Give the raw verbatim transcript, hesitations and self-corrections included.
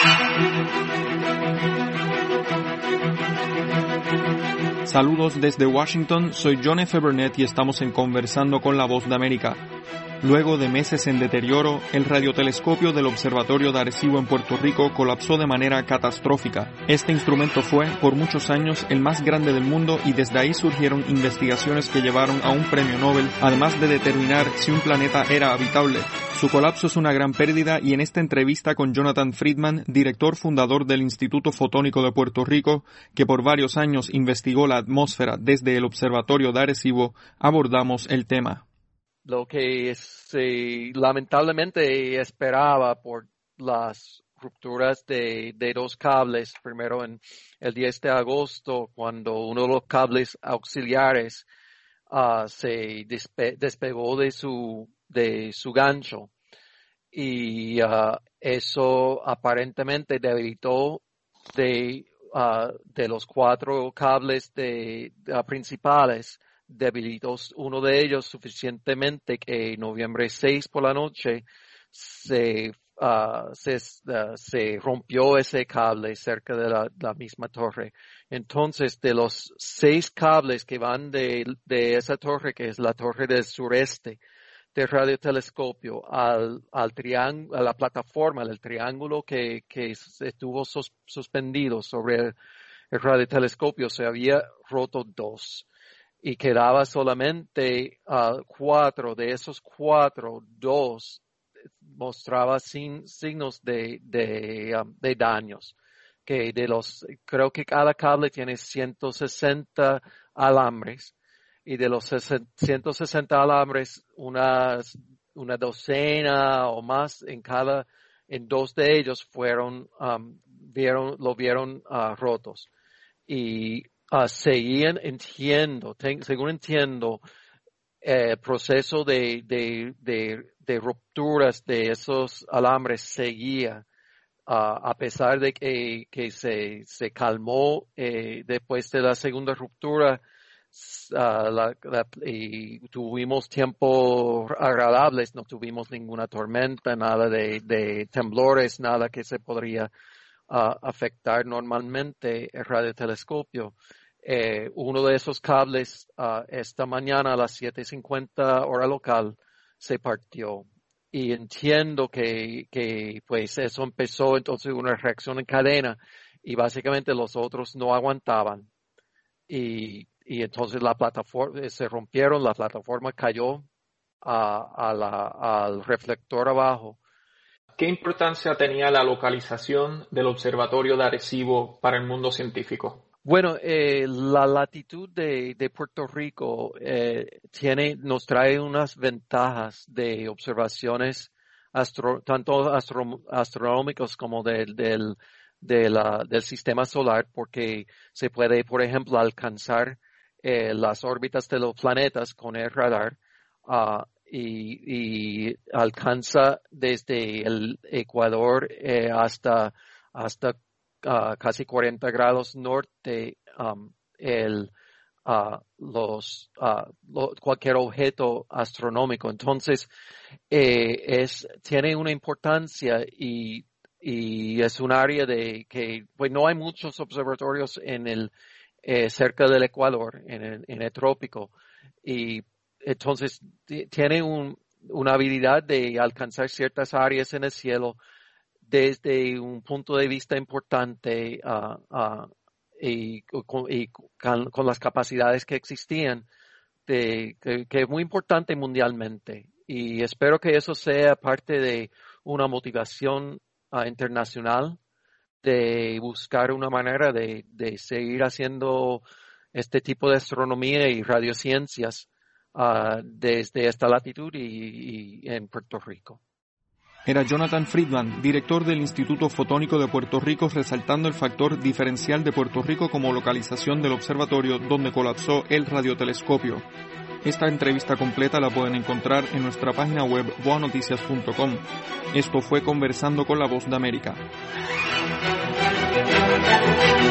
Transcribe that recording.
Saludos desde Washington, soy John F. Burnett y estamos en Conversando con la Voz de América. Luego de meses en deterioro, el radiotelescopio del Observatorio de Arecibo en Puerto Rico colapsó de manera catastrófica. Este instrumento fue, por muchos años, el más grande del mundo y desde ahí surgieron investigaciones que llevaron a un premio Nobel, además de determinar si un planeta era habitable. Su colapso es una gran pérdida y en esta entrevista con Jonathan Friedman, director fundador del Instituto Fotónico de Puerto Rico, que por varios años investigó la atmósfera desde el Observatorio de Arecibo, abordamos el tema. Lo que se lamentablemente esperaba por las rupturas de, de dos cables, primero en el diez de agosto, cuando uno de los cables auxiliares uh, se despe- despegó de su, de su gancho. Y uh, eso aparentemente debilitó de, uh, de los cuatro cables de, de, principales, debilitó uno de ellos suficientemente que en noviembre seis por la noche se, uh, se, uh, se rompió ese cable cerca de la, la misma torre. Entonces, de los seis cables que van de, de esa torre, que es la torre del sureste del radiotelescopio, al, al triángulo, a la plataforma, el triángulo que, que estuvo sus, suspendido sobre el, el radiotelescopio, se había roto dos. Y quedaba solamente uh, cuatro. De esos cuatro, dos mostraba sin, signos de, de, um, de daños. Que de los, creo que cada cable tiene ciento sesenta alambres. Y de los ciento sesenta alambres, unas, una docena o más en cada, en dos de ellos fueron, um, vieron, lo vieron uh, rotos. Y Uh, seguían, entiendo, ten, según entiendo, el eh, proceso de, de, de, de rupturas de esos alambres seguía, uh, a pesar de que, que se, se calmó eh, después de la segunda ruptura, uh, la, la, y tuvimos tiempos agradables, no tuvimos ninguna tormenta, nada de, de temblores, nada que se podría Uh, afectar normalmente el radiotelescopio. Eh, uno de esos cables uh, esta mañana a las siete cincuenta hora local se partió. Y entiendo que, que pues eso empezó entonces una reacción en cadena y básicamente los otros no aguantaban. Y, y entonces la plataforma, se rompieron, la plataforma cayó a, a la, al reflector abajo. ¿Qué importancia tenía la localización del Observatorio de Arecibo para el mundo científico? Bueno, eh, la latitud de, de Puerto Rico eh, tiene, nos trae unas ventajas de observaciones astro, tanto astro, astronómicos como del, del, de la, del sistema solar, porque se puede, por ejemplo, alcanzar eh, las órbitas de los planetas con el radar. Uh, Y, y alcanza desde el Ecuador eh, hasta hasta uh, casi cuarenta grados norte um, el uh, los uh, lo, cualquier objeto astronómico. Entonces eh, es tiene una importancia y y es un área de que pues no hay muchos observatorios en el eh, cerca del Ecuador en el, en el trópico y entonces, t- tiene un, una habilidad de alcanzar ciertas áreas en el cielo desde un punto de vista importante uh, uh, y, con, y con, con las capacidades que existían, de, que, que es muy importante mundialmente. Y espero que eso sea parte de una motivación uh, internacional de buscar una manera de, de seguir haciendo este tipo de astronomía y radiociencias Uh, desde esta latitud y, y en Puerto Rico. Era Jonathan Friedman, director del Instituto Fotónico de Puerto Rico, resaltando el factor diferencial de Puerto Rico como localización del observatorio donde colapsó el radiotelescopio. Esta entrevista completa la pueden encontrar en nuestra página web boa noticias punto com. Esto fue Conversando con la Voz de América.